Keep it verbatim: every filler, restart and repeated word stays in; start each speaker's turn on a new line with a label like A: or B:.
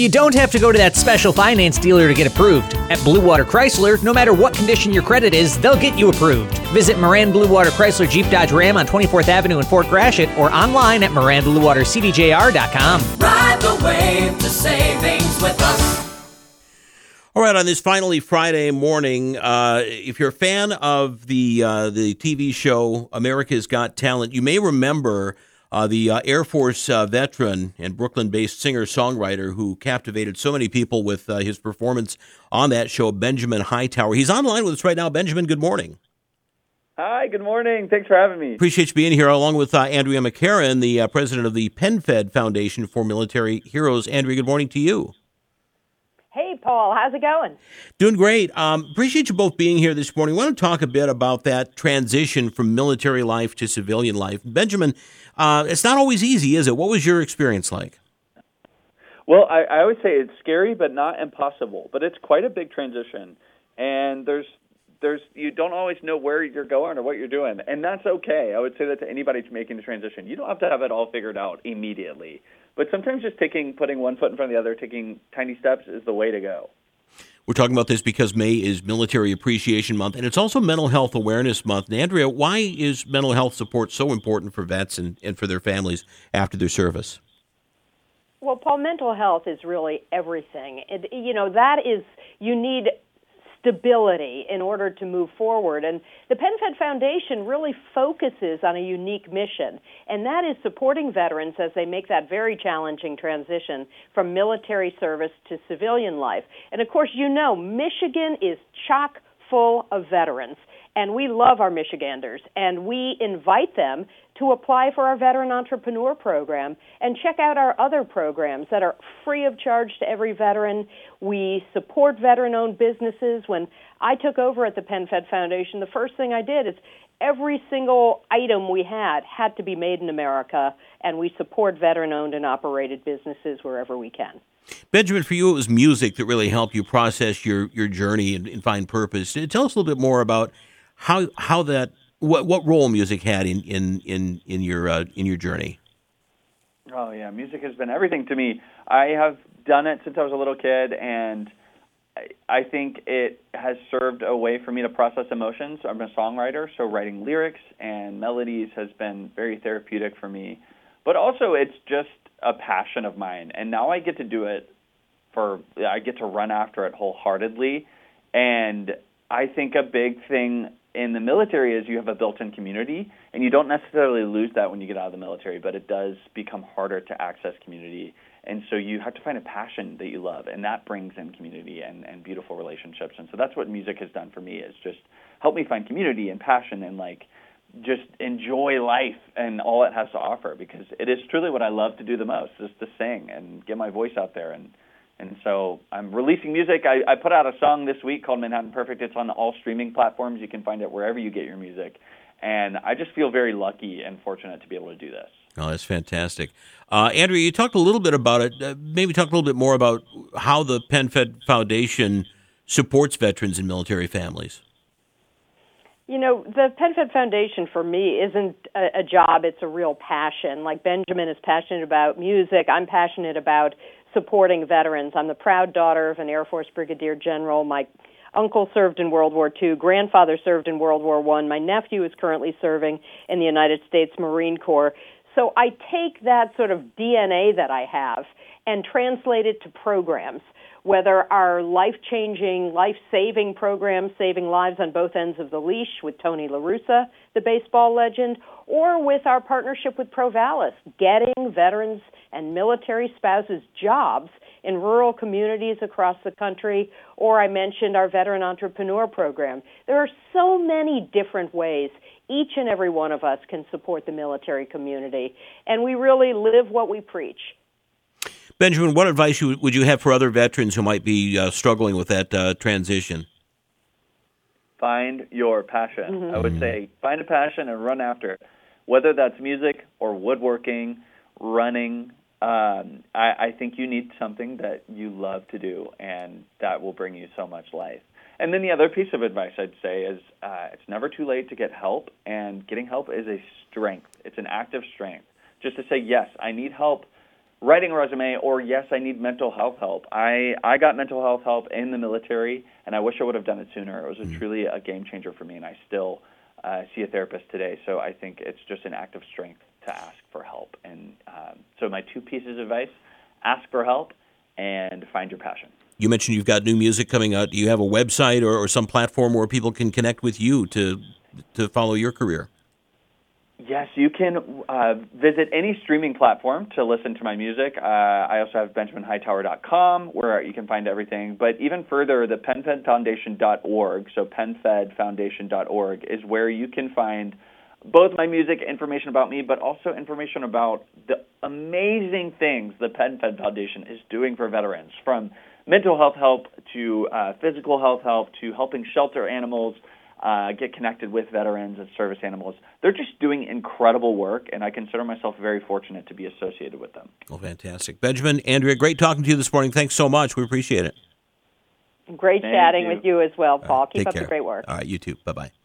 A: You don't have to go to that special finance dealer to get approved. At Blue Water Chrysler, no matter what condition your credit is, they'll get you approved. Visit Moran Blue Water Chrysler Jeep Dodge Ram on twenty-fourth Avenue in Fort Gratiot or online at moran blue water c d j r dot com.
B: Ride the wave to savings with us.
C: All right, on this finally Friday morning, uh, if you're a fan of the uh, the T V show America's Got Talent, you may remember Uh, the uh, Air Force uh, veteran and Brooklyn-based singer-songwriter who captivated so many people with uh, his performance on that show, Benjamin Hightower. He's online with us right now. Benjamin, good morning.
D: Hi, good morning. Thanks for having me.
C: Appreciate you being here, along with uh, Andrea McCarran, the uh, president of the PenFed Foundation for Military Heroes. Andrea, good morning to you.
E: Hey, Paul. How's it going?
C: Doing great. Um, appreciate you both being here this morning. I want to talk a bit about that transition from military life to civilian life. Benjamin, uh, it's not always easy, is it? What was your experience like?
D: Well, I, I always say it's scary, but not impossible. But it's quite a big transition, and there's there's you don't always know where you're going or what you're doing, and that's okay. I would say that to anybody making the transition. You don't have to have it all figured out immediately, but sometimes just taking putting one foot in front of the other, taking tiny steps is the way to go.
C: We're talking about this because May is Military Appreciation Month, and it's also Mental Health Awareness Month. And Andrea, why is mental health support so important for vets and, and for their families after their service?
E: Well, Paul, mental health is really everything. It, you know, that is, you need stability in order to move forward. And the PenFed Foundation really focuses on a unique mission, and that is supporting veterans as they make that very challenging transition from military service to civilian life. And of course, you know, Michigan is chock full of veterans, and we love our Michiganders, and we invite them to apply for our Veteran Entrepreneur Program and check out our other programs that are free of charge to every veteran. We support veteran-owned businesses. When I took over at the PenFed Foundation, the first thing I did is every single item we had had to be made in America, and we support veteran-owned and operated businesses wherever we can.
C: Benjamin, for you, it was music that really helped you process your, your journey and, and find purpose. Tell us a little bit more about how how that what what role music had in in in, in your uh, in your journey.
D: Oh yeah, music has been everything to me. I have done it since I was a little kid, and I think it has served a way for me to process emotions. I'm a songwriter, so writing lyrics and melodies has been very therapeutic for me. But also, it's just a passion of mine, and now I get to do it for. I get to run after it wholeheartedly, and I think a big thing in the military is you have a built-in community, and you don't necessarily lose that when you get out of the military, but it does become harder to access community. And so you have to find a passion that you love, and that brings in community and, and beautiful relationships. And so that's what music has done for me, is just help me find community and passion and, like, just enjoy life and all it has to offer, because it is truly what I love to do the most, is to sing and get my voice out there. And And so I'm releasing music. I, I put out a song this week called Manhattan Perfect. It's on all streaming platforms. You can find it wherever you get your music. And I just feel very lucky and fortunate to be able to do this.
C: Oh, that's fantastic. Uh, Andrea, you talked a little bit about it. Uh, maybe talk a little bit more about how the PenFed Foundation supports veterans and military families.
E: You know, the PenFed Foundation for me isn't a, a job, it's a real passion. Like Benjamin is passionate about music, I'm passionate about supporting veterans. I'm the proud daughter of an Air Force Brigadier General. My uncle served in World War Two, grandfather served in World War One, my nephew is currently serving in the United States Marine Corps. So I take that sort of D N A that I have and translate it to programs, whether our life-changing, life-saving programs, saving lives on both ends of the leash with Tony La Russa, the baseball legend, or with our partnership with Provalis, getting veterans and military spouses jobs in rural communities across the country, or I mentioned our Veteran Entrepreneur Program. There are so many different ways each and every one of us can support the military community, and we really live what we preach.
C: Benjamin, what advice would you have for other veterans who might be uh, struggling with that uh, transition?
D: Find your passion.
E: Mm-hmm.
D: I would say find a passion and run after it, whether that's music or woodworking, running. Um, I, I think you need something that you love to do, and that will bring you so much life. And then the other piece of advice I'd say is uh, it's never too late to get help, and getting help is a strength. It's an act of strength. Just to say, yes, I need help writing a resume, or yes, I need mental health help. I, I got mental health help in the military, and I wish I would have done it sooner. It was a, mm-hmm. truly a game changer for me, and I still uh, see a therapist today. So I think it's just an act of strength to ask for help. And um, so my two pieces of advice, ask for help and find your passion.
C: You mentioned you've got new music coming out. Do you have a website or, or some platform where people can connect with you to to follow your career?
D: Yes, you can uh, visit any streaming platform to listen to my music. Uh, I also have benjamin hightower dot com where you can find everything. But even further, the penfed foundation dot org, so penfed foundation dot org, is where you can find both my music, information about me, but also information about the amazing things the PenFed Foundation is doing for veterans, from mental health help to uh, physical health help to helping shelter animals uh, get connected with veterans and service animals. They're just doing incredible work, and I consider myself very fortunate to be associated with them.
C: Well, fantastic. Benjamin, Andrea, great talking to you this morning. Thanks so much. We appreciate it.
E: Great
D: Thank
E: chatting
D: you.
E: with you as well, Paul.
C: Right,
E: Keep up
C: care.
E: the great work.
C: All right, you too. Bye-bye.